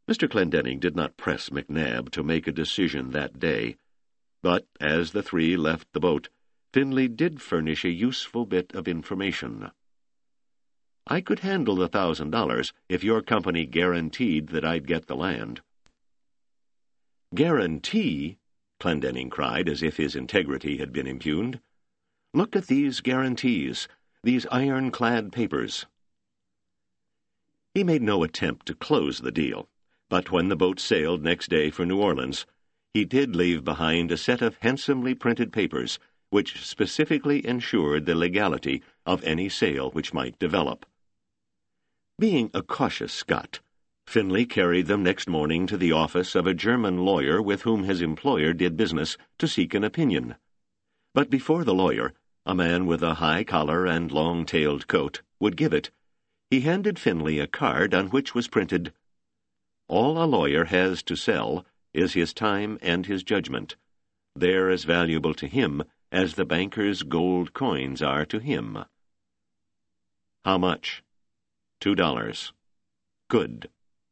Mr. Clendenning did not press McNabb to make a decision that day, but as the three left the boat, Finley did furnish a useful bit of information. "I could handle the $1,000 if your company guaranteed that I'd get the land." "Guarantee?" Clendenning cried, as if his integrity had been impugned. "Look at these guarantees, these ironclad papers." He made no attempt to close the deal, but when the boat sailed next day for New Orleans, he did leave behind a set of handsomely printed papers which specifically ensured the legality of any sale which might develop. Being a cautious Scot, Finley carried them next morning to the office of a German lawyer with whom his employer did business to seek an opinion. But before the lawyer, a man with a high collar and long-tailed coat, would give it, he handed Finley a card on which was printed, "All a lawyer has to sell is his time and his judgment. They're as valuable to him as the banker's gold coins are to him." "How much?" $2. "Good."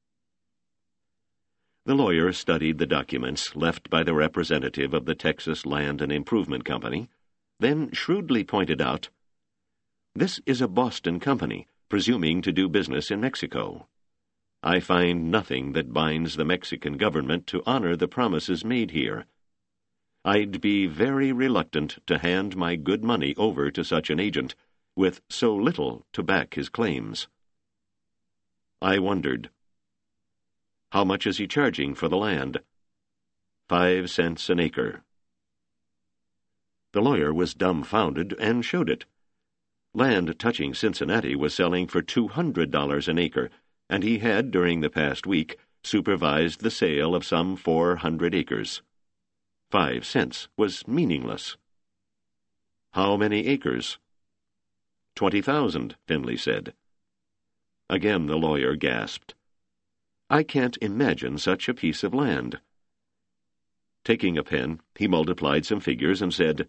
The lawyer studied the documents left by the representative of the Texas Land and Improvement Company, then shrewdly pointed out, "This is a Boston company, presuming to do business in Mexico. I find nothing that binds the Mexican government to honor the promises made here. I'd be very reluctant to hand my good money over to such an agent, with so little to back his claims." I wondered. "How much is he charging for the land?" 5 cents an acre. The lawyer was dumbfounded and showed it. Land touching Cincinnati was selling for $200 an acre, and he had, during the past week, supervised the sale of some 400 acres. 5 cents was meaningless. "How many acres?" 20,000, Finley said. Again the lawyer gasped. "I can't imagine such a piece of land." Taking a pen, he multiplied some figures and said,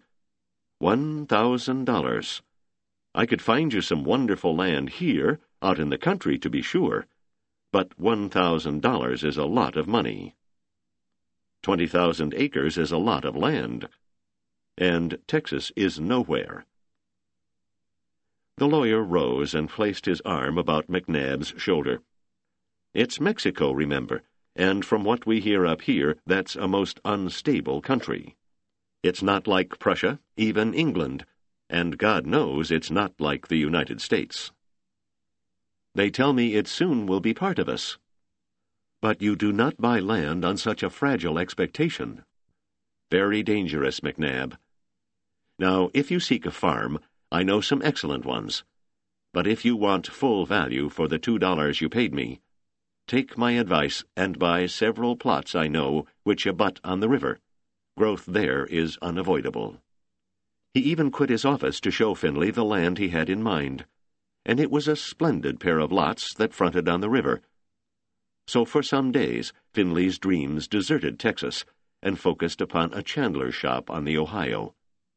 $1,000. I could find you some wonderful land here, out in the country to be sure, but $1,000 is a lot of money. 20,000 acres is a lot of land, and Texas is nowhere." The lawyer rose and placed his arm about McNabb's shoulder. "It's Mexico, remember, and from what we hear up here, that's a most unstable country. It's not like Prussia, even England, and God knows it's not like the United States. They tell me it soon will be part of us. But you do not buy land on such a fragile expectation. Very dangerous, McNabb. Now, if you seek a farm, I know some excellent ones. But if you want full value for the $2 you paid me, take my advice and buy several plots I know which abut on the river. Growth there is unavoidable." He even quit his office to show Finley the land he had in mind, and it was a splendid pair of lots that fronted on the river. So for some days Finley's dreams deserted Texas and focused upon a chandler's shop on the Ohio.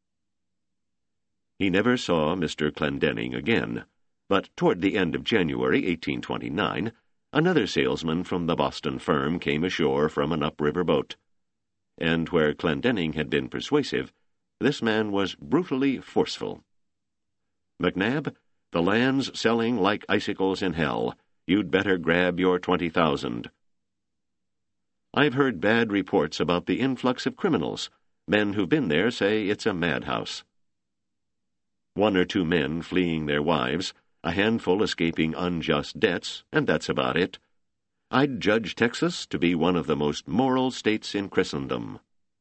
He never saw Mr. Clendenning again, but toward the end of January 1829, another salesman from the Boston firm came ashore from an upriver boat, and where Clendenning had been persuasive, this man was brutally forceful. "McNabb, the land's selling like icicles in hell. You'd better grab your 20,000. I've heard bad reports about the influx of criminals. Men who've been there say it's a madhouse. 1 or 2 men fleeing their wives, a handful escaping unjust debts, and that's about it. I'd judge Texas to be one of the most moral states in Christendom."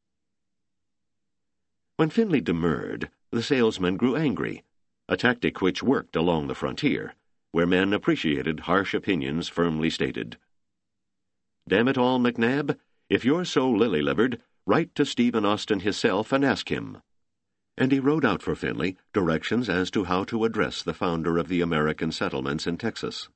When Finley demurred, the salesman grew angry, a tactic which worked along the frontier, where men appreciated harsh opinions firmly stated. "Damn it all, McNabb, if you're so lily-livered, write to Stephen Austin himself and ask him." And he wrote out for Finley directions as to how to address the founder of the American settlements in Texas.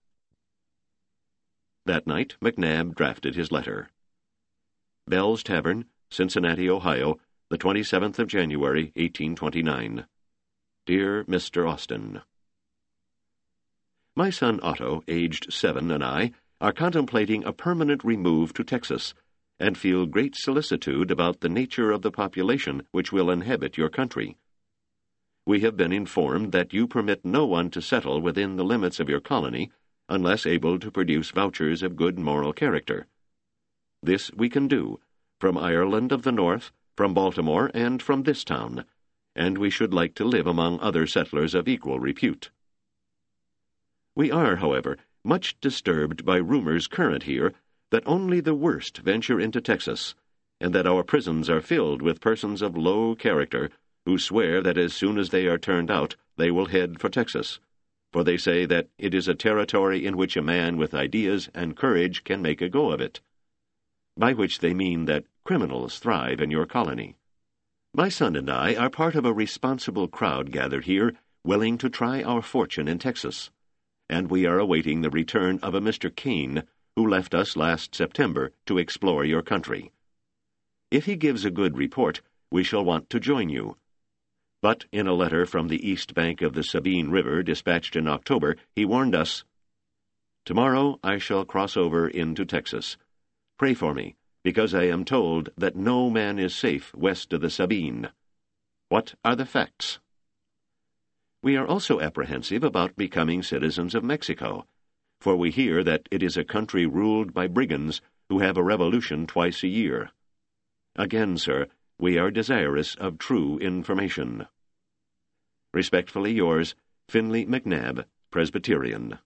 That night, McNabb drafted his letter. Bell's Tavern, Cincinnati, Ohio, the 27th of January, 1829. Dear Mr. Austin, My son Otto, aged 7, and I are contemplating a permanent remove to Texas, and feel great solicitude about the nature of the population which will inhabit your country. We have been informed that you permit no one to settle within the limits of your colony unless able to produce vouchers of good moral character. This we can do, from Ireland of the North, from Baltimore, and from this town, and we should like to live among other settlers of equal repute. We are, however, much disturbed by rumors current here that only the worst venture into Texas, and that our prisons are filled with persons of low character who swear that as soon as they are turned out they will head for Texas, for they say that it is a territory in which a man with ideas and courage can make a go of it, by which they mean that criminals thrive in your colony. My son and I are part of a responsible crowd gathered here, willing to try our fortune in Texas, and we are awaiting the return of a Mr. Kane, who left us last September to explore your country. If he gives a good report, we shall want to join you. But in a letter from the east bank of the Sabine River dispatched in October, he warned us, "Tomorrow I shall cross over into Texas. Pray for me, because I am told that no man is safe west of the Sabine. What are the facts?" We are also apprehensive about becoming citizens of Mexico, for we hear that it is a country ruled by brigands who have a revolution twice a year. Again, sir, we are desirous of true information. Respectfully yours, Finley McNabb, Presbyterian.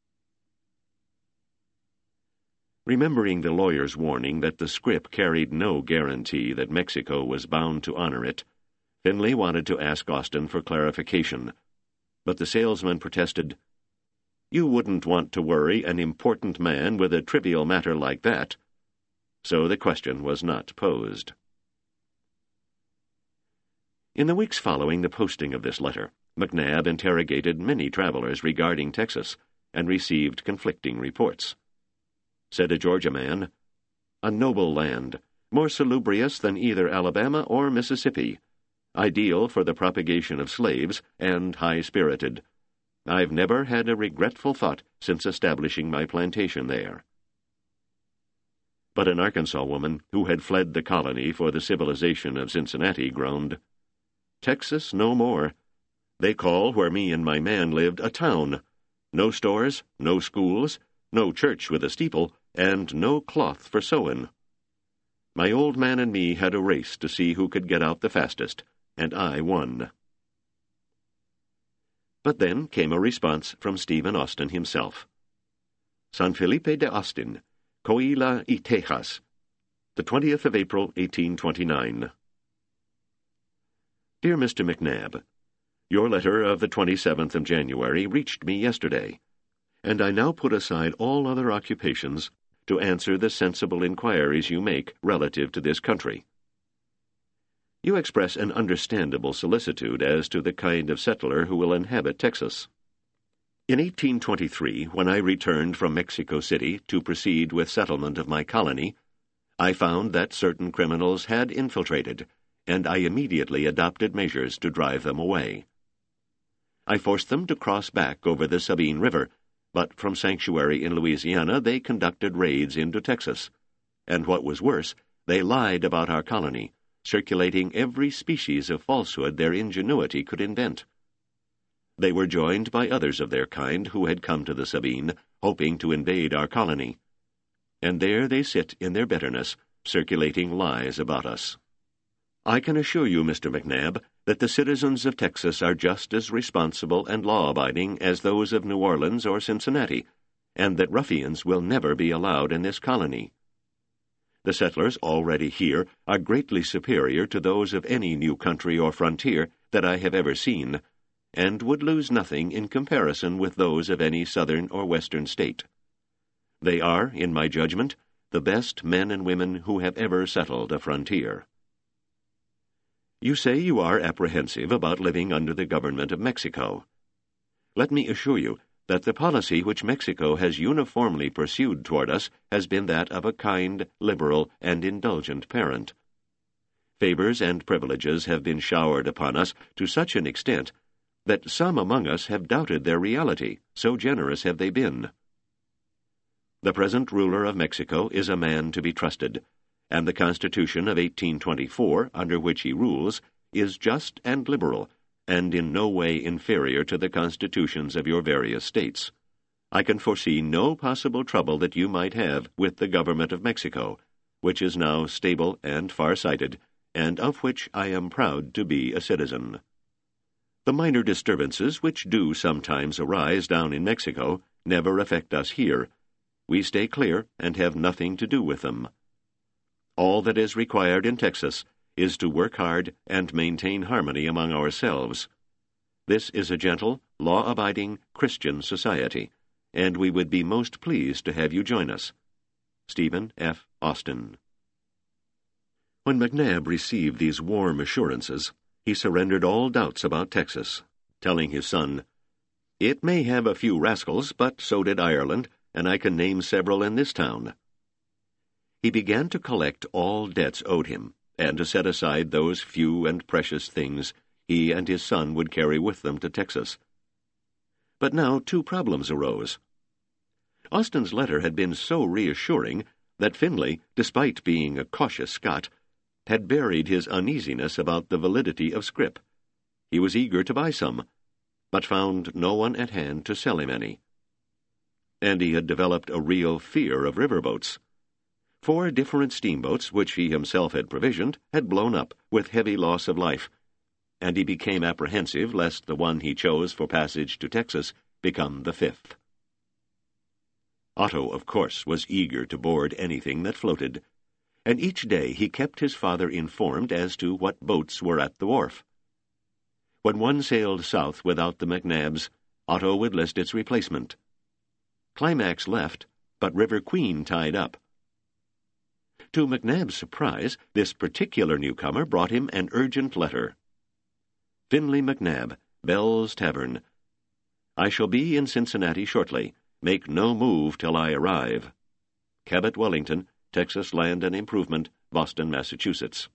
Remembering the lawyer's warning that the scrip carried no guarantee that Mexico was bound to honor it, Finley wanted to ask Austin for clarification, but the salesman protested, "You wouldn't want to worry an important man with a trivial matter like that." So the question was not posed. In the weeks following the posting of this letter, McNabb interrogated many travelers regarding Texas and received conflicting reports. Said a Georgia man, "A noble land, more salubrious than either Alabama or Mississippi, ideal for the propagation of slaves, and high-spirited. I've never had a regretful thought since establishing my plantation there." But an Arkansas woman who had fled the colony for the civilization of Cincinnati groaned, "Texas no more. They call where me and my man lived a town. No stores, no schools, no church with a steeple, and no cloth for sewin'. My old man and me had a race to see who could get out the fastest, and I won." But then came a response from Stephen Austin himself. San Felipe de Austin, Coahuila y Tejas, the 20th of April, 1829. Dear Mr. McNabb, your letter of the 27th of January reached me yesterday, and I now put aside all other occupations to answer the sensible inquiries you make relative to this country. You express an understandable solicitude as to the kind of settler who will inhabit Texas. In 1823, when I returned from Mexico City to proceed with settlement of my colony, I found that certain criminals had infiltrated, and I immediately adopted measures to drive them away. I forced them to cross back over the Sabine River, but from sanctuary in Louisiana they conducted raids into Texas, and what was worse, they lied about our colony, circulating every species of falsehood their ingenuity could invent. They were joined by others of their kind who had come to the Sabine, hoping to invade our colony, and there they sit in their bitterness, circulating lies about us. I can assure you, Mr. McNabb, that the citizens of Texas are just as responsible and law-abiding as those of New Orleans or Cincinnati, and that ruffians will never be allowed in this colony. The settlers already here are greatly superior to those of any new country or frontier that I have ever seen, and would lose nothing in comparison with those of any southern or western state. They are, in my judgment, the best men and women who have ever settled a frontier. You say you are apprehensive about living under the government of Mexico. Let me assure you that the policy which Mexico has uniformly pursued toward us has been that of a kind, liberal, and indulgent parent. Favors and privileges have been showered upon us to such an extent that some among us have doubted their reality, so generous have they been. The present ruler of Mexico is a man to be trusted, and the Constitution of 1824, under which he rules, is just and liberal, and in no way inferior to the constitutions of your various states. I can foresee no possible trouble that you might have with the government of Mexico, which is now stable and far-sighted, and of which I am proud to be a citizen. The minor disturbances which do sometimes arise down in Mexico never affect us here. We stay clear and have nothing to do with them. All that is required in Texas is to work hard and maintain harmony among ourselves. This is a gentle, law-abiding Christian society, and we would be most pleased to have you join us. Stephen F. Austin. When McNabb received these warm assurances, he surrendered all doubts about Texas, telling his son, "It may have a few rascals, but so did Ireland, and I can name several in this town." He began to collect all debts owed him, and to set aside those few and precious things he and his son would carry with them to Texas. But now 2 problems arose. Austin's letter had been so reassuring that Finley, despite being a cautious Scot, had buried his uneasiness about the validity of scrip. He was eager to buy some, but found no one at hand to sell him any. And he had developed a real fear of riverboats. 4 different steamboats, which he himself had provisioned, had blown up, with heavy loss of life, and he became apprehensive lest the one he chose for passage to Texas become the 5th. Otto, of course, was eager to board anything that floated, and each day he kept his father informed as to what boats were at the wharf. When one sailed south without the McNabbs, Otto would list its replacement. Climax left, but River Queen tied up. To McNabb's surprise, this particular newcomer brought him an urgent letter. Finley McNabb, Bell's Tavern. I shall be in Cincinnati shortly. Make no move till I arrive. Cabot Wellington, Texas Land and Improvement, Boston, Massachusetts.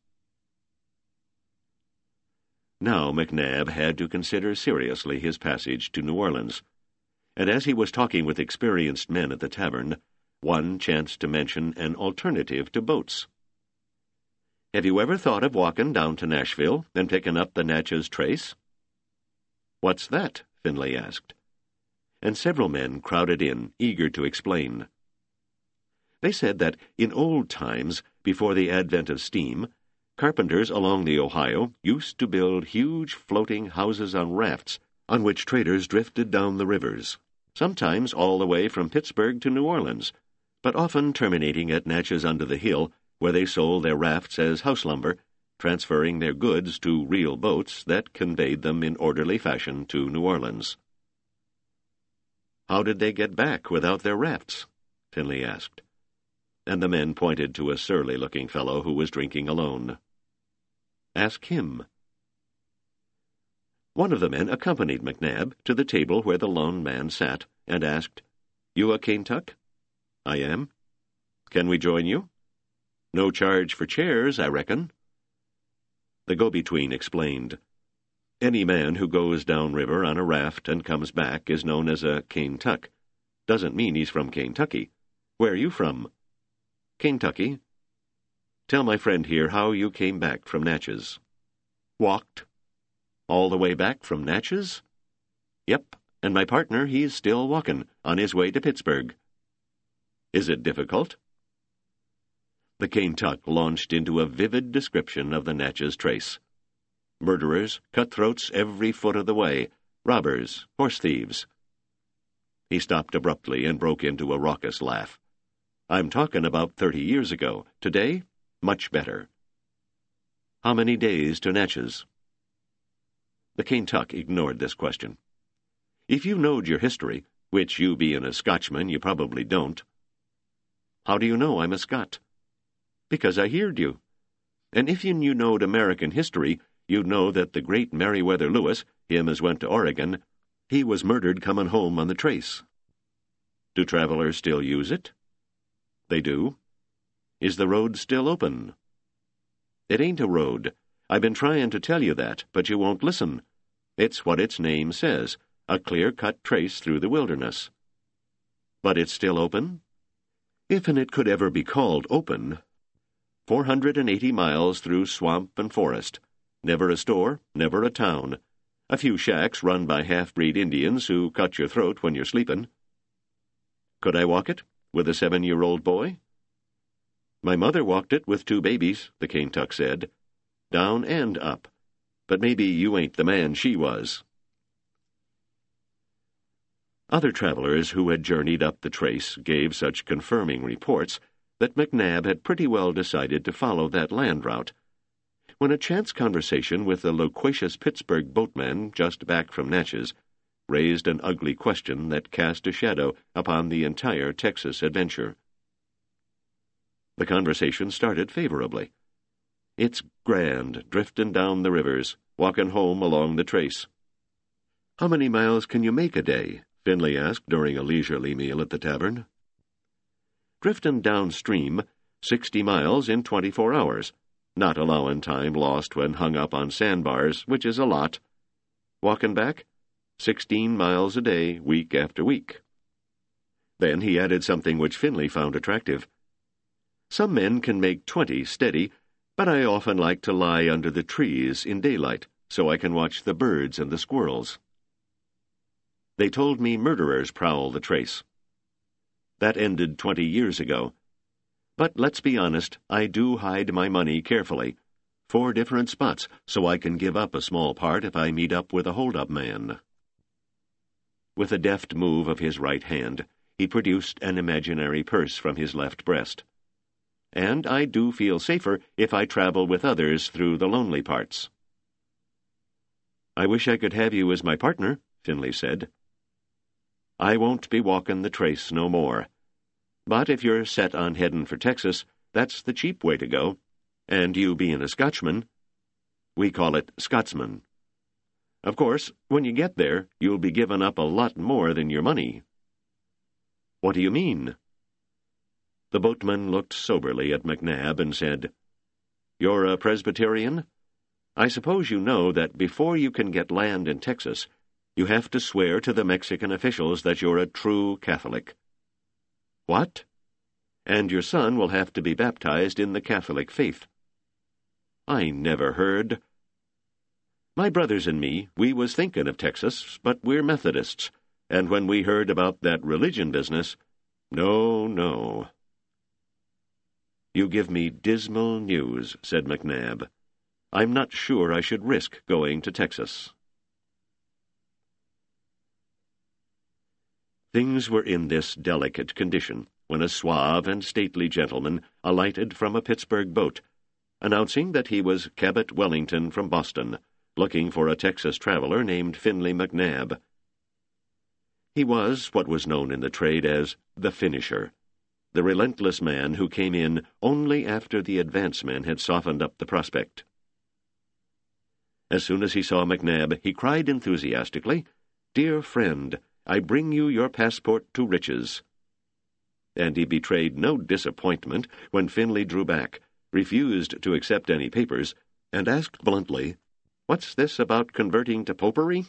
Now McNabb had to consider seriously his passage to New Orleans, and as he was talking with experienced men at the tavern, one chanced to mention an alternative to boats. "Have you ever thought of walking down to Nashville and picking up the Natchez Trace?" "What's that?" Finley asked. And several men crowded in, eager to explain. They said that in old times, before the advent of steam, carpenters along the Ohio used to build huge floating houses on rafts on which traders drifted down the rivers, sometimes all the way from Pittsburgh to New Orleans, but often terminating at Natchez under the Hill, where they sold their rafts as house lumber, transferring their goods to real boats that conveyed them in orderly fashion to New Orleans. "How did they get back without their rafts?" Finley asked, and the men pointed to a surly-looking fellow who was drinking alone. "Ask him." One of the men accompanied McNabb to the table where the lone man sat, and asked, "You a Kaintuck?" "I am." "Can we join you?" "No charge for chairs, I reckon." The go-between explained. Any man who goes downriver on a raft and comes back is known as a Kaintuck. Doesn't mean he's from Kentucky. Where are you from? Kentucky. Tell my friend here how you came back from Natchez. Walked. All the way back from Natchez? Yep, and my partner, he's still walking, on his way to Pittsburgh. Is it difficult? The Kaintuck launched into a vivid description of the Natchez Trace. Murderers, cutthroats every foot of the way, robbers, horse thieves. He stopped abruptly and broke into a raucous laugh. I'm talking about 30 years ago. Today, much better. How many days to Natchez? The Kaintuck ignored this question. If you knowed your history, which you being a Scotchman you probably don't. How do you know I'm a Scot? Because I heerd you. And if you knowed American history, you'd know that the great Meriwether Lewis, him as went to Oregon, he was murdered comin' home on the Trace. Do travelers still use it? They do. Is the road still open? It ain't a road. I've been trying to tell you that, but you won't listen. It's what its name says, a clear-cut trace through the wilderness. But it's still open? If and it could ever be called open. 480 miles through swamp and forest. Never a store, never a town. A few shacks run by half-breed Indians who cut your throat when you're sleepin'. Could I walk it, with a 7-year-old boy? My mother walked it with 2 babies, the Kaintuck said. Down and up. But maybe you ain't the man she was. Other travelers who had journeyed up the trace gave such confirming reports that McNabb had pretty well decided to follow that land route, when a chance conversation with a loquacious Pittsburgh boatman just back from Natchez raised an ugly question that cast a shadow upon the entire Texas adventure. The conversation started favorably. "It's grand, driftin' down the rivers, walkin' home along the trace." "How many miles can you make a day?" Finley asked during a leisurely meal at the tavern. "Driftin' downstream, 60 miles in 24 hours, not allowin' time lost when hung up on sandbars, which is a lot. Walkin' back, 16 miles a day, week after week." Then he added something which Finley found attractive. "Some men can make 20 steady, but I often like to lie under the trees in daylight, so I can watch the birds and the squirrels. They told me murderers prowl the trace. That ended 20 years ago. But let's be honest, I do hide my money carefully. 4 different spots, so I can give up a small part if I meet up with a hold-up man." With a deft move of his right hand, he produced an imaginary purse from his left breast. "And I do feel safer if I travel with others through the lonely parts." "I wish I could have you as my partner," Finley said. "I won't be walkin' the trace no more. But if you're set on headin' for Texas, that's the cheap way to go. And you bein' a Scotchman, we call it Scotsman. Of course, when you get there, you'll be givin' up a lot more than your money." "What do you mean?" The boatman looked soberly at McNabb and said, "You're a Presbyterian? I suppose you know that before you can get land in Texas, you have to swear to the Mexican officials that you're a true Catholic." "What?" "And your son will have to be baptized in the Catholic faith." "I never heard." "My brothers and me, we was thinkin' of Texas, but we're Methodists, and when we heard about that religion business, no. "You give me dismal news," said McNabb. "I'm not sure I should risk going to Texas." Things were in this delicate condition when a suave and stately gentleman alighted from a Pittsburgh boat, announcing that he was Cabot Wellington from Boston, looking for a Texas traveler named Finley McNabb. He was what was known in the trade as the finisher, the relentless man who came in only after the advance men had softened up the prospect. As soon as he saw McNabb, he cried enthusiastically, "Dear friend, I bring you your passport to riches." And he betrayed no disappointment when Finley drew back, refused to accept any papers, and asked bluntly, "What's this about converting to popery?"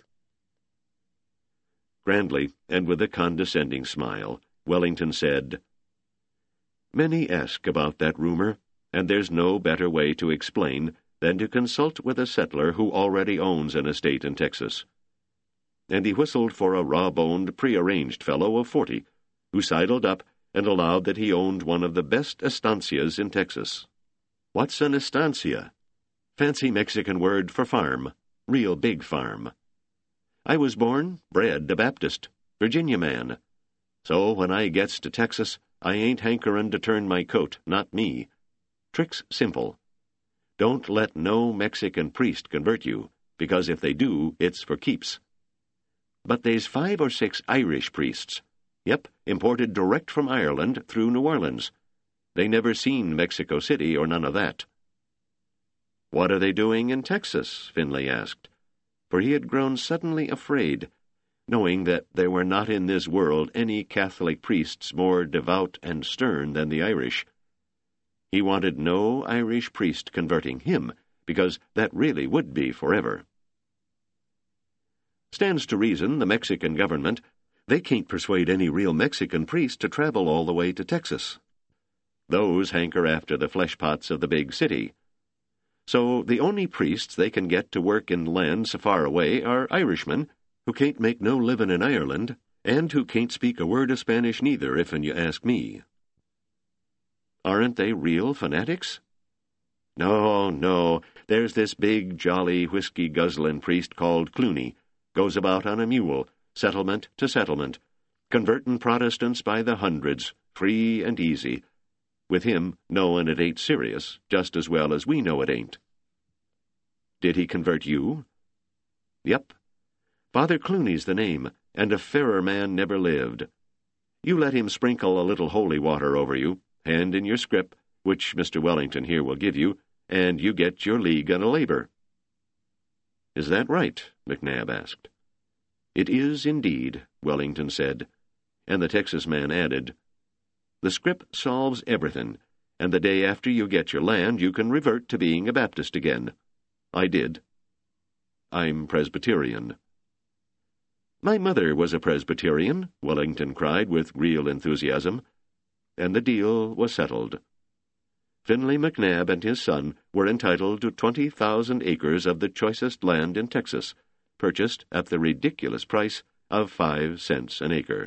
Grandly, and with a condescending smile, Wellington said, "Many ask about that rumor, and there's no better way to explain than to consult with a settler who already owns an estate in Texas." And he whistled for a raw-boned, prearranged fellow of 40, who sidled up and allowed that he owned one of the best estancias in Texas. "What's an estancia?" "Fancy Mexican word for farm. Real big farm. I was born, bred a Baptist, Virginia man. So when I gets to Texas, I ain't hankerin' to turn my coat, not me. Trick's simple. Don't let no Mexican priest convert you, because if they do, it's for keeps. But they's 5 or 6 Irish priests. Yep, imported direct from Ireland through New Orleans. They never seen Mexico City or none of that." "What are they doing in Texas?" Finley asked, for he had grown suddenly afraid, knowing that there were not in this world any Catholic priests more devout and stern than the Irish. He wanted no Irish priest converting him, because that really would be forever. "Stands to reason the Mexican government, they can't persuade any real Mexican priest to travel all the way to Texas," Those hanker after the flesh-pots of the big city. So the only priests they can get to work in lands far away are Irishmen, who can't make no livin' in Ireland, and who can't speak a word of Spanish neither, if'n you ask me. Aren't they real fanatics? No, no, there's this big, jolly, whiskey-guzzlin' priest called Clooney, goes about on a mule, settlement to settlement, convertin' Protestants by the hundreds, free and easy, with him knowin' it ain't serious, just as well as we know it ain't. Did he convert you? Yep. Father Clooney's the name, and a fairer man never lived. You let him sprinkle a little holy water over you, hand in your scrip, which Mr. Wellington here will give you, and you get your league and a labor. Is that right? McNabb asked. It is indeed, Wellington said, and the Texas man added, the scrip solves everything, and the day after you get your land you can revert to being a Baptist again. I did. I'm Presbyterian. My mother was a Presbyterian, Wellington cried with real enthusiasm, and the deal was settled. Finley McNabb and his son were entitled to 20,000 acres of the choicest land in Texas, purchased at the ridiculous price of 5 cents an acre.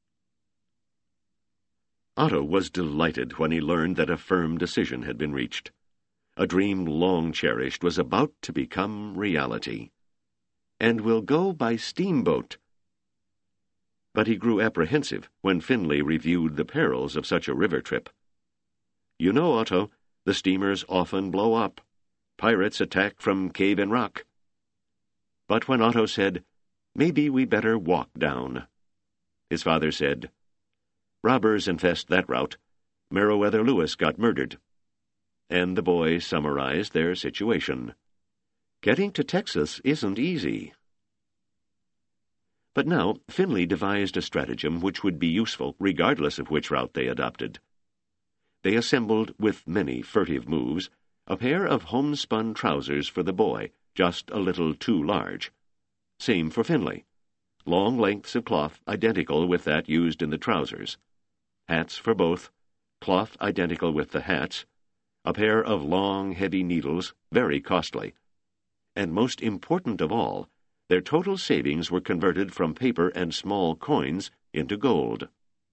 Otto was delighted when he learned that a firm decision had been reached. A dream long cherished was about to become reality. And we'll go by steamboat. But he grew apprehensive when Finley reviewed the perils of such a river trip. You know, Otto, the steamers often blow up. Pirates attack from cave and rock. But when Otto said, maybe we better walk down, his father said, robbers infest that route. Meriwether Lewis got murdered. And the boy summarized their situation. Getting to Texas isn't easy. But now Finley devised a stratagem which would be useful regardless of which route they adopted. They assembled, with many furtive moves, a pair of homespun trousers for the boy, just a little too large. Same for Finley. Long lengths of cloth identical with that used in the trousers. Hats for both, cloth identical with the hats, a pair of long, heavy needles, very costly. And most important of all, their total savings were converted from paper and small coins into gold.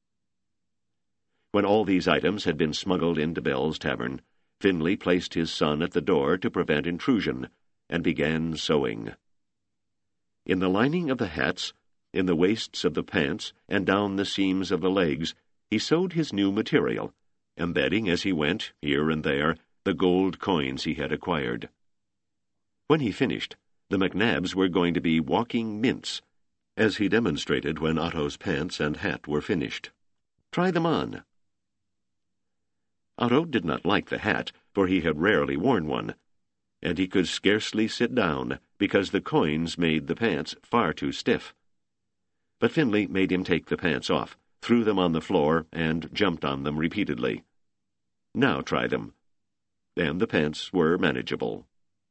When all these items had been smuggled into Bell's Tavern, Finley placed his son at the door to prevent intrusion, and began sewing. In the lining of the hats, in the waists of the pants, and down the seams of the legs, he sewed his new material, embedding as he went, here and there, the gold coins he had acquired. When he finished, the McNabbs were going to be walking mints, as he demonstrated when Otto's pants and hat were finished. Try them on. Otto did not like the hat, for he had rarely worn one, and he could scarcely sit down, because the coins made the pants far too stiff. But Finley made him take the pants off, threw them on the floor, and jumped on them repeatedly. Now try them. And the pants were manageable.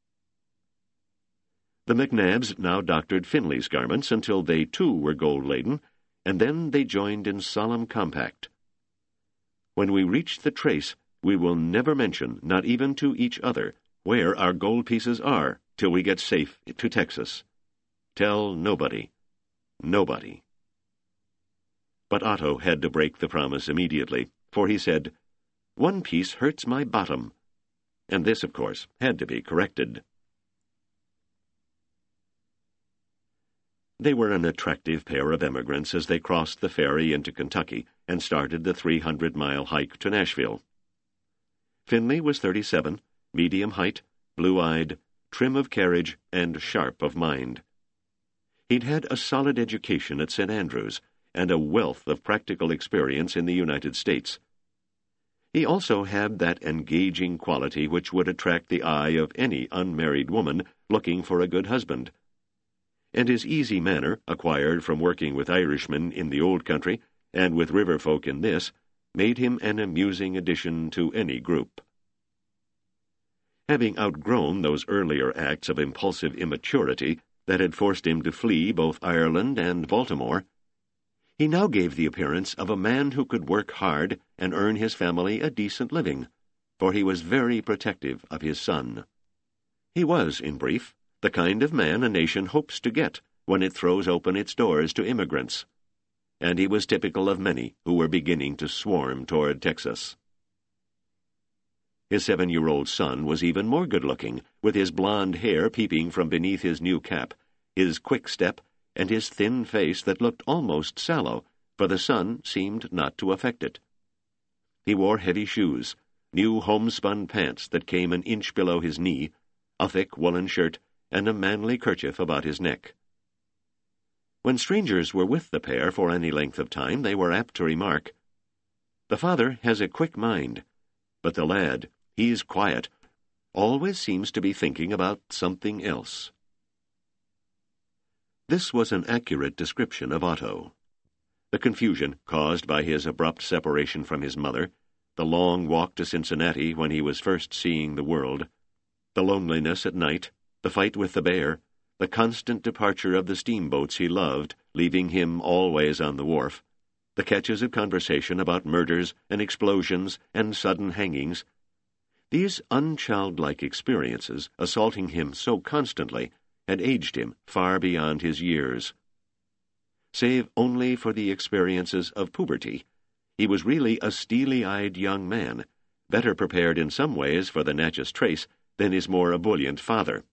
The McNabbs now doctored Finley's garments until they too were gold-laden, and then they joined in solemn compact. When we reach the trace, we will never mention, not even to each other, where our gold pieces are till we get safe to Texas. Tell nobody. Nobody. But Otto had to break the promise immediately, for he said, "One piece hurts my bottom." And this, of course, had to be corrected. They were an attractive pair of emigrants as they crossed the ferry into Kentucky and started the 300-mile hike to Nashville. Finley was 37, medium height, blue-eyed, trim of carriage, and sharp of mind. He'd had a solid education at St. Andrews and a wealth of practical experience in the United States. He also had that engaging quality which would attract the eye of any unmarried woman looking for a good husband. And his easy manner, acquired from working with Irishmen in the old country and with river folk in this, made him an amusing addition to any group. Having outgrown those earlier acts of impulsive immaturity that had forced him to flee both Ireland and Baltimore, He now gave the appearance of a man who could work hard and earn his family a decent living, for he was very protective of his son. He was, in brief, the kind of man a nation hopes to get when it throws open its doors to immigrants, and he was typical of many who were beginning to swarm toward Texas. His 7-year-old son was even more good-looking, with his blond hair peeping from beneath his new cap, his quick step, and his thin face that looked almost sallow, for the sun seemed not to affect it. He wore heavy shoes, new homespun pants that came an inch below his knee, a thick woolen shirt, and a manly kerchief about his neck. When strangers were with the pair for any length of time, they were apt to remark, "The father has a quick mind, but the lad, he's quiet, always seems to be thinking about something else." This was an accurate description of Otto. The confusion caused by his abrupt separation from his mother, the long walk to Cincinnati when he was first seeing the world, the loneliness at night, the fight with the bear, the constant departure of the steamboats he loved, leaving him always on the wharf, the catches of conversation about murders and explosions and sudden hangings, these unchildlike experiences, assaulting him so constantly, had aged him far beyond his years. Save only for the experiences of puberty, he was really a steely-eyed young man, better prepared in some ways for the Natchez Trace than his more ebullient father.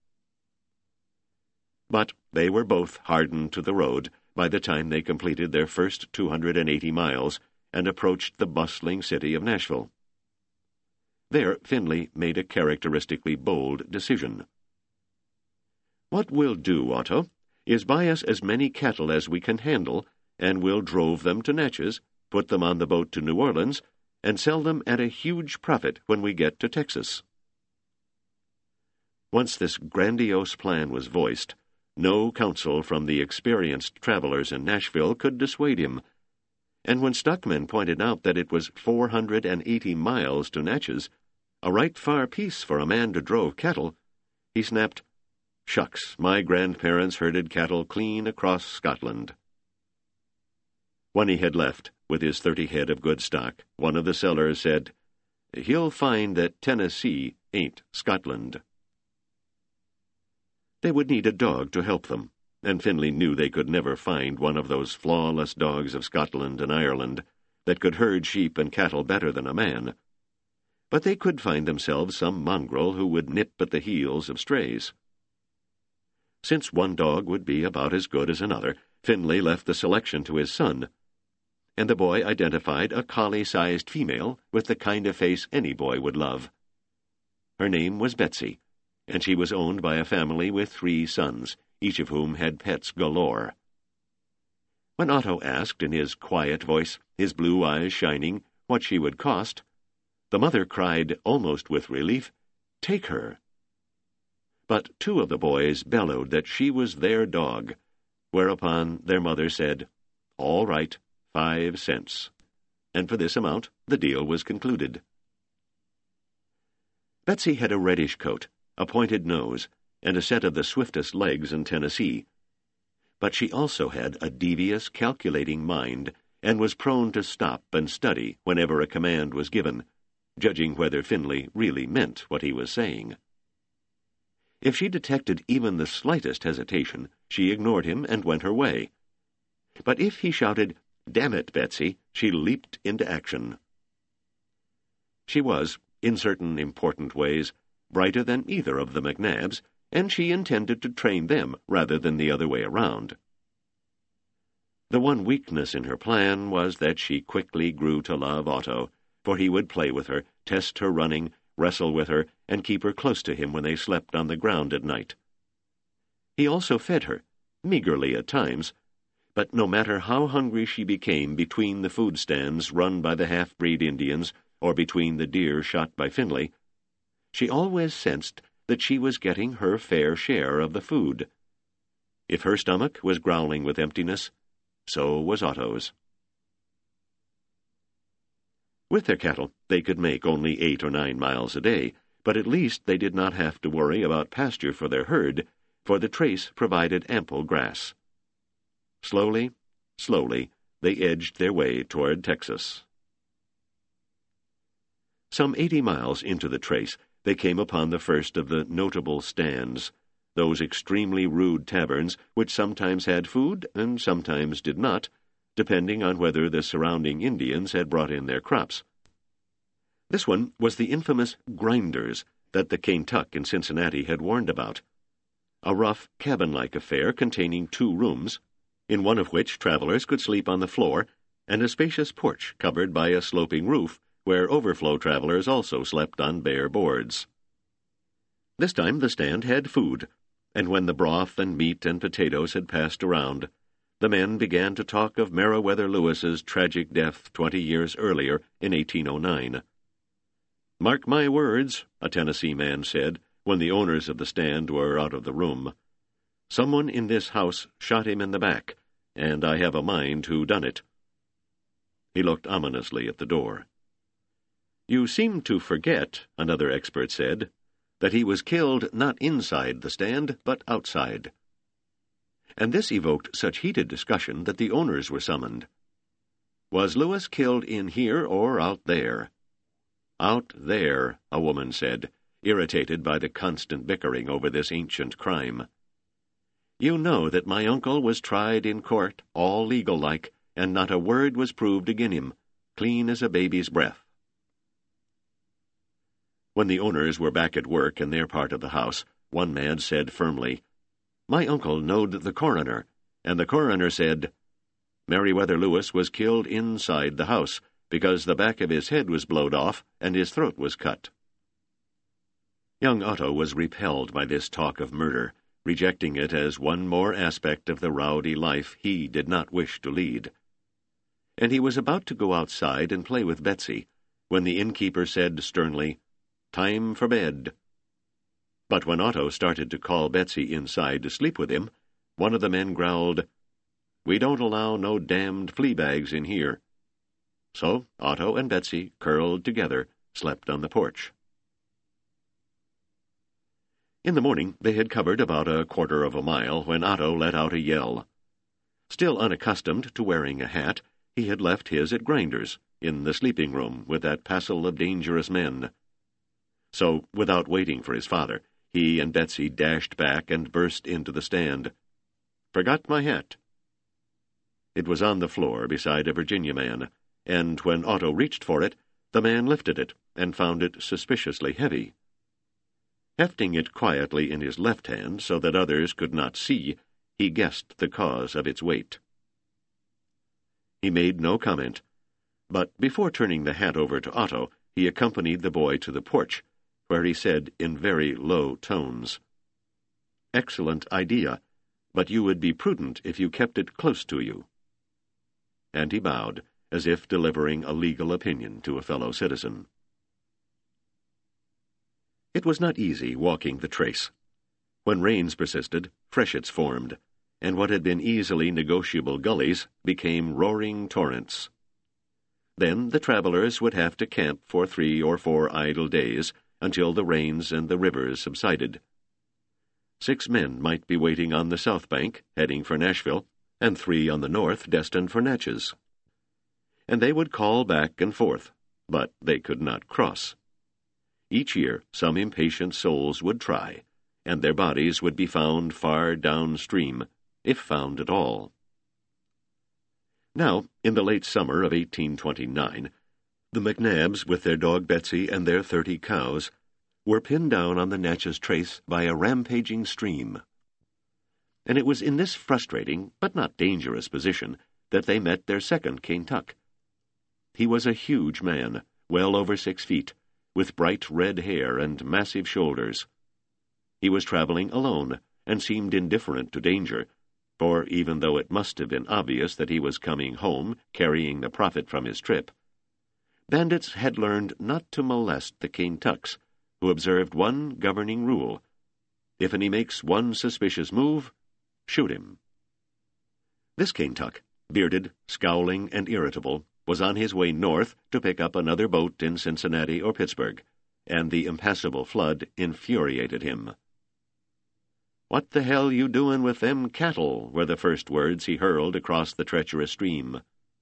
But they were both hardened to the road by the time they completed their first 280 miles and approached the bustling city of Nashville. There, Finley made a characteristically bold decision. "What we'll do, Otto, is buy us as many cattle as we can handle, and we'll drove them to Natchez, put them on the boat to New Orleans, and sell them at a huge profit when we get to Texas." Once this grandiose plan was voiced, no counsel from the experienced travelers in Nashville could dissuade him, and when Stockman pointed out that it was 480 miles to Natchez, a right far piece for a man to drove cattle, he snapped, "Shucks, my grandparents herded cattle clean across Scotland." When he had left, with his 30 head of good stock, one of the sellers said, "He'll find that Tennessee ain't Scotland." They would need a dog to help them, and Finley knew they could never find one of those flawless dogs of Scotland and Ireland that could herd sheep and cattle better than a man. But they could find themselves some mongrel who would nip at the heels of strays. Since one dog would be about as good as another, Finley left the selection to his son, and the boy identified a collie-sized female with the kind of face any boy would love. Her name was Betsy, and she was owned by a family with 3 sons, each of whom had pets galore. When Otto asked in his quiet voice, his blue eyes shining, what she would cost, the mother cried, almost with relief, "Take her." But 2 of the boys bellowed that she was their dog, whereupon their mother said, "All right, 5 cents." And for this amount the deal was concluded. Betsy had a reddish coat, a pointed nose, and a set of the swiftest legs in Tennessee. But she also had a devious, calculating mind, and was prone to stop and study whenever a command was given, judging whether Finley really meant what he was saying. If she detected even the slightest hesitation, she ignored him and went her way. But if he shouted, "Damn it, Betsy," she leaped into action. She was, in certain important ways, brighter than either of the McNabs, and she intended to train them rather than the other way around. The one weakness in her plan was that she quickly grew to love Otto, for he would play with her, test her running, wrestle with her, and keep her close to him when they slept on the ground at night. He also fed her, meagerly at times, but no matter how hungry she became between the food stands run by the half-breed Indians or between the deer shot by Finley, she always sensed that she was getting her fair share of the food. If her stomach was growling with emptiness, so was Otto's. With their cattle, they could make only 8 or 9 miles a day, but at least they did not have to worry about pasture for their herd, for the trace provided ample grass. Slowly, they edged their way toward Texas. Some 80 miles into the trace, they came upon the first of the notable stands, those extremely rude taverns which sometimes had food and sometimes did not, depending on whether the surrounding Indians had brought in their crops. This one was the infamous Grinders that the Kaintuck in Cincinnati had warned about, a rough, cabin-like affair containing 2 rooms, in one of which travelers could sleep on the floor, and a spacious porch covered by a sloping roof, where overflow travelers also slept on bare boards. This time the stand had food, and when the broth and meat and potatoes had passed around, the men began to talk of Meriwether Lewis's tragic death 20 years earlier in 1809. "Mark my words," a Tennessee man said, when the owners of the stand were out of the room. "Someone in this house shot him in the back, and I have a mind who done it." He looked ominously at the door. "You seem to forget," another expert said, "that he was killed not inside the stand, but outside." And this evoked such heated discussion that the owners were summoned. "Was Lewis killed in here or out there?" "Out there," a woman said, irritated by the constant bickering over this ancient crime. "You know that my uncle was tried in court, all legal-like, and not a word was proved agin him, clean as a baby's breath." When the owners were back at work in their part of the house, one man said firmly, "My uncle knowed the coroner, and the coroner said, 'Meriwether Lewis was killed inside the house, because the back of his head was blowed off and his throat was cut.'" Young Otto was repelled by this talk of murder, rejecting it as one more aspect of the rowdy life he did not wish to lead. And he was about to go outside and play with Betsy, when the innkeeper said sternly, "Time for bed." But when Otto started to call Betsy inside to sleep with him, one of the men growled, "We don't allow no damned flea bags in here." So Otto and Betsy, curled together, slept on the porch. In the morning they had covered about a quarter of a mile when Otto let out a yell. Still unaccustomed to wearing a hat, he had left his at Grinders, in the sleeping room with that passel of dangerous men. So, without waiting for his father, he and Betsy dashed back and burst into the stand. "Forgot my hat." It was on the floor beside a Virginia man, and when Otto reached for it, the man lifted it and found it suspiciously heavy. Hefting it quietly in his left hand so that others could not see, he guessed the cause of its weight. He made no comment, but before turning the hat over to Otto, he accompanied the boy to the porch, where he said in very low tones, "Excellent idea, but you would be prudent if you kept it close to you." And he bowed, as if delivering a legal opinion to a fellow citizen. It was not easy walking the trace. When rains persisted, freshets formed, and what had been easily negotiable gullies became roaring torrents. Then the travelers would have to camp for 3 or 4 idle days until the rains and the rivers subsided. 6 men might be waiting on the south bank, heading for Nashville, and 3 on the north, destined for Natchez. And they would call back and forth, but they could not cross. Each year some impatient souls would try, and their bodies would be found far downstream, if found at all. Now, in the late summer of 1829, the McNabs, with their dog Betsy and their 30 cows, were pinned down on the Natchez Trace by a rampaging stream. And it was in this frustrating, but not dangerous position, that they met their second Kaintuck. He was a huge man, well over 6 feet, with bright red hair and massive shoulders. He was traveling alone, and seemed indifferent to danger, for even though it must have been obvious that he was coming home, carrying the profit from his trip, bandits had learned not to molest the Kaintucks, who observed one governing rule: if any makes one suspicious move, shoot him. This Kaintuck, bearded, scowling, and irritable, was on his way north to pick up another boat in Cincinnati or Pittsburgh, and the impassable flood infuriated him. "What the hell you doin' with them cattle?" were the first words he hurled across the treacherous stream.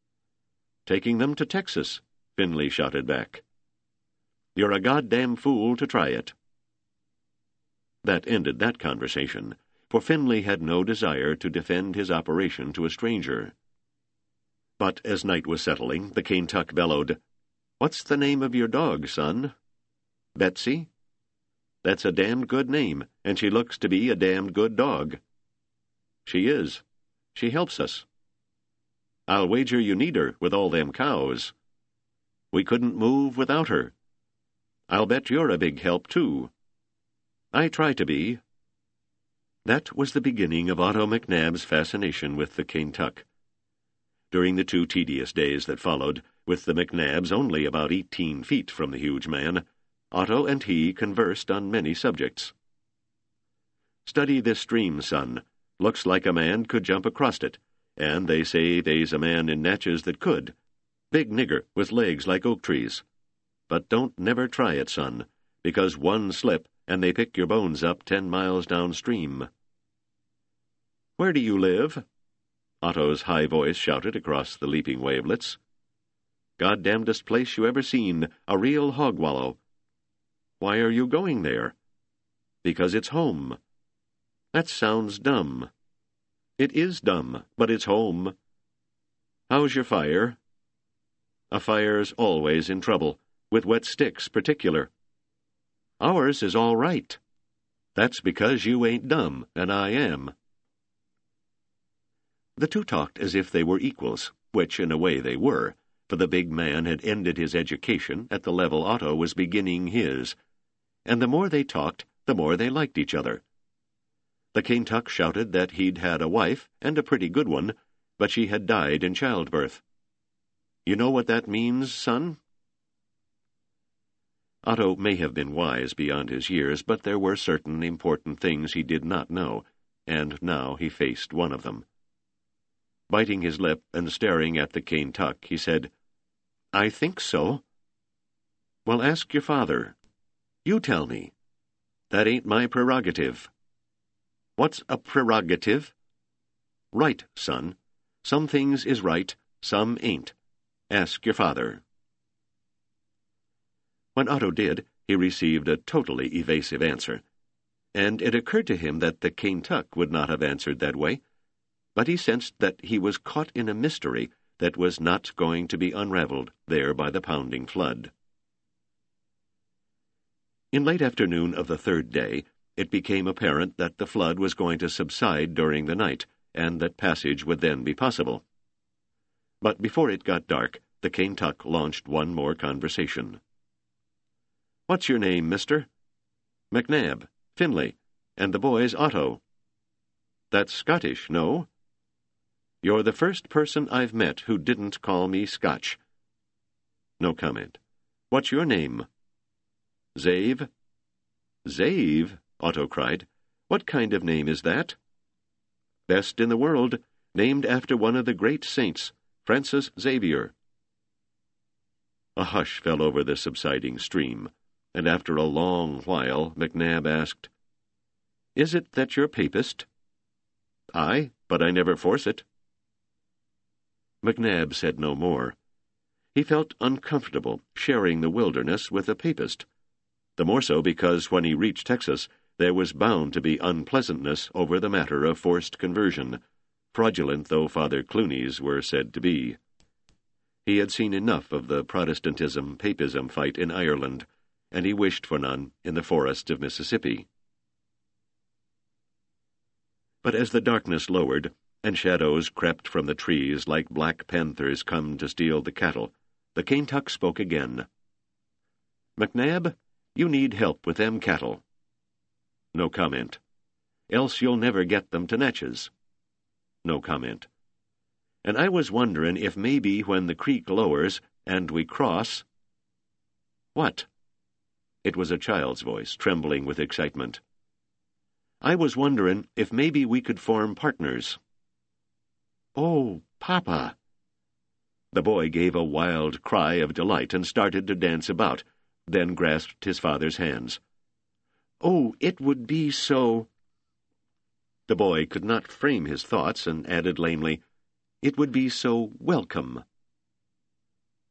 Taking them to Texas, Finley shouted back. You're a goddamn fool to try it. That ended that conversation, for Finley had no desire to defend his operation to a stranger. But as night was settling, the Kaintuck bellowed, What's the name of your dog, son? Betsy? That's a damned good name, and she looks to be a damned good dog. She is. She helps us. I'll wager you need her with all them cows. We couldn't move without her. I'll bet you're a big help, too. I try to be. That was the beginning of Otto McNabb's fascination with the Kaintuck. During the 2 tedious days that followed, with the McNabbs only about 18 feet from the huge man, Otto and he conversed on many subjects. Study this stream, son. Looks like a man could jump across it, and they say they's a man in Natchez that could. Big nigger with legs like oak trees. But don't never try it, son, because one slip and they pick your bones up 10 miles downstream. Where do you live? Otto's high voice shouted across the leaping wavelets. Goddamnedest place you ever seen, a real hog wallow. Why are you going there? Because it's home. That sounds dumb. It is dumb, but it's home. How's your fire? A fire's always in trouble, with wet sticks particular. Ours is all right. That's because you ain't dumb, and I am. The two talked as if they were equals, which in a way they were, for the big man had ended his education at the level Otto was beginning his, and the more they talked, the more they liked each other. The Kaintuck shouted that he'd had a wife, and a pretty good one, but she had died in childbirth. You know what that means, son? Otto may have been wise beyond his years, but there were certain important things he did not know, and now he faced one of them. Biting his lip and staring at the Kaintuck, he said, I think so. Well, ask your father. You tell me. That ain't my prerogative. What's a prerogative? Right, son. Some things is right, some ain't. Ask your father. When Otto did, he received a totally evasive answer, and it occurred to him that the Kaintuck would not have answered that way, but he sensed that he was caught in a mystery that was not going to be unraveled there by the pounding flood. In late afternoon of the 3rd day, it became apparent that the flood was going to subside during the night, and that passage would then be possible. But before it got dark, the Kaintuck launched one more conversation. What's your name, mister? McNabb, Finley, and the boy's Otto. That's Scottish, no? You're the first person I've met who didn't call me Scotch. No comment. What's your name? Zave. Zave? Otto cried. What kind of name is that? Best in the world, named after one of the great saints, Francis Xavier. A hush fell over the subsiding stream, and after a long while McNabb asked, Is it that you're Papist? Aye, but I never force it. McNabb said no more. He felt uncomfortable sharing the wilderness with a Papist, the more so because when he reached Texas there was bound to be unpleasantness over the matter of forced conversion, fraudulent though Father Cluny's were said to be. He had seen enough of the Protestantism-Papism fight in Ireland, and he wished for none in the forests of Mississippi. But as the darkness lowered, and shadows crept from the trees like black panthers come to steal the cattle, the Kaintuck spoke again. McNabb, you need help with them cattle. No comment. Else you'll never get them to Natchez. No comment. And I was wondering if maybe when the creek lowers and we cross... What? It was a child's voice, trembling with excitement. I was wondering if maybe we could form partners. Oh, Papa! The boy gave a wild cry of delight and started to dance about, then grasped his father's hands. Oh, it would be so... The boy could not frame his thoughts and added lamely, It would be so welcome.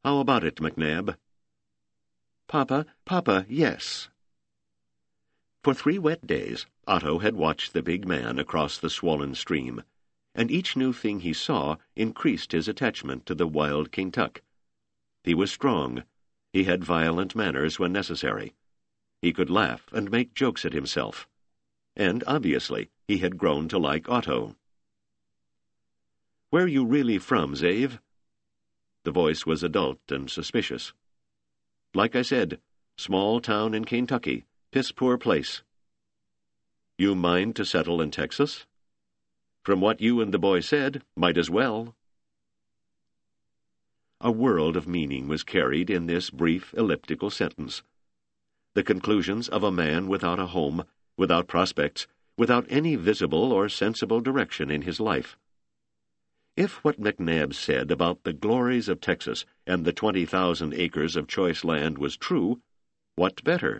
How about it, McNabb?" Papa, yes." For 3 wet days, Otto had watched the big man across the swollen stream, and each new thing he saw increased his attachment to the wild Kentuck. He was strong. He had violent manners when necessary. He could laugh and make jokes at himself. And, obviously, he had grown to like Otto. "Where you really from, Zave?" The voice was adult and suspicious. "Like I said, small town in Kentucky, piss-poor place." "You mind to settle in Texas?" "From what you and the boy said, might as well." A world of meaning was carried in this brief, elliptical sentence. The conclusions of a man without a home, without prospects, without any visible or sensible direction in his life. If what McNabb said about the glories of Texas and the 20,000 acres of choice land was true, what better?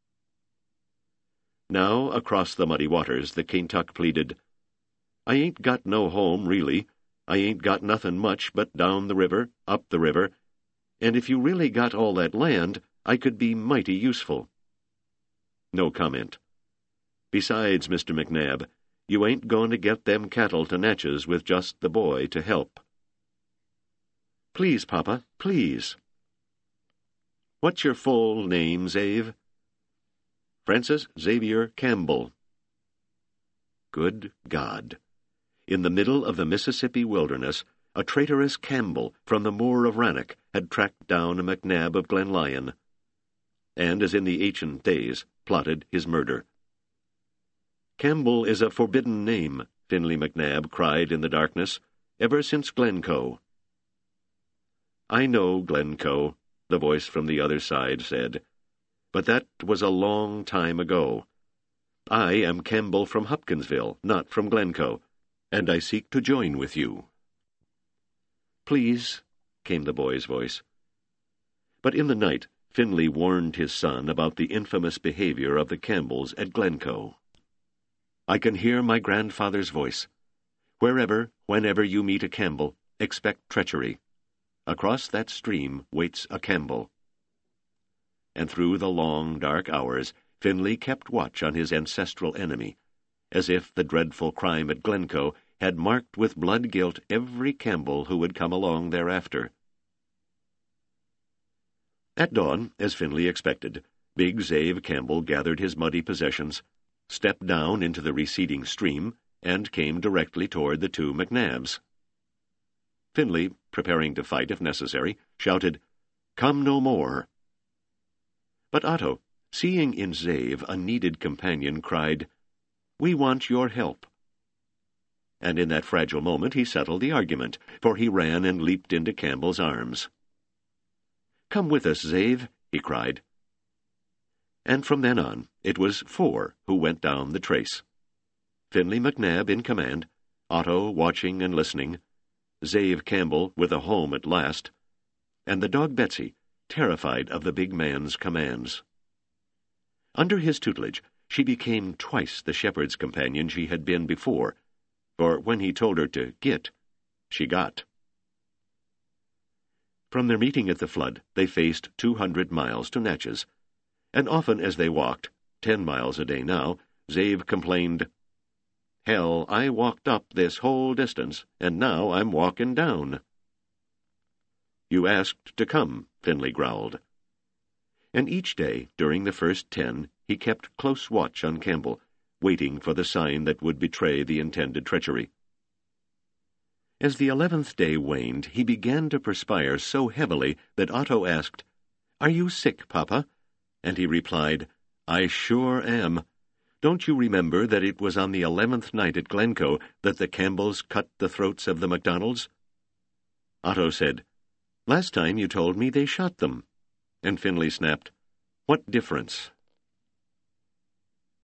Now, across the muddy waters, the Kentuck pleaded, "I ain't got no home, really. I ain't got nothin' much but down the river, up the river, and if you really got all that land, I could be mighty useful." No comment. "Besides, Mr. McNabb, you ain't goin' to get them cattle to Natchez with just the boy to help." "Please, Papa, please." "What's your full name, Zave?" "Francis Xavier Campbell." Good God! In the middle of the Mississippi wilderness, a traitorous Campbell from the moor of Rannoch had tracked down a McNabb of Glenlyon, and, as in the ancient days, plotted his murder. "Campbell is a forbidden name," Finley McNabb cried in the darkness, "ever since Glencoe." "I know Glencoe," the voice from the other side said, "but that was a long time ago. I am Campbell from Hopkinsville, not from Glencoe, and I seek to join with you." "Please," came the boy's voice. But in the night, Finley warned his son about the infamous behavior of the Campbells at Glencoe. "I can hear my grandfather's voice. Wherever, whenever you meet a Campbell, expect treachery. Across that stream waits a Campbell." And through the long, dark hours, Finley kept watch on his ancestral enemy, as if the dreadful crime at Glencoe had marked with blood guilt every Campbell who would come along thereafter. At dawn, as Finley expected, big Zave Campbell gathered his muddy possessions, stepped down into the receding stream, and came directly toward the 2 McNabbs. Finley, preparing to fight if necessary, shouted, "Come no more!" But Otto, seeing in Zave a needed companion, cried, "We want your help." And in that fragile moment he settled the argument, for he ran and leaped into Campbell's arms. "Come with us, Zave," he cried. And from then on, it was 4 who went down the trace. Finley McNabb in command, Otto watching and listening, Zave Campbell with a home at last, and the dog Betsy, terrified of the big man's commands. Under his tutelage, she became twice the shepherd's companion she had been before, for when he told her to git, she got. From their meeting at the flood, they faced 200 miles to Natchez, and often as they walked, 10 miles a day now, Zave complained, "Hell, I walked up this whole distance, and now I'm walking down." "You asked to come," Finley growled. And each day, during the first 10, he kept close watch on Campbell, waiting for the sign that would betray the intended treachery. As the 11th day waned, he began to perspire so heavily that Otto asked, "Are you sick, Papa?" And he replied, "I sure am. Don't you remember that it was on the 11th night at Glencoe that the Campbells cut the throats of the MacDonalds?" Otto said, "Last time you told me they shot them." And Finley snapped, "What difference?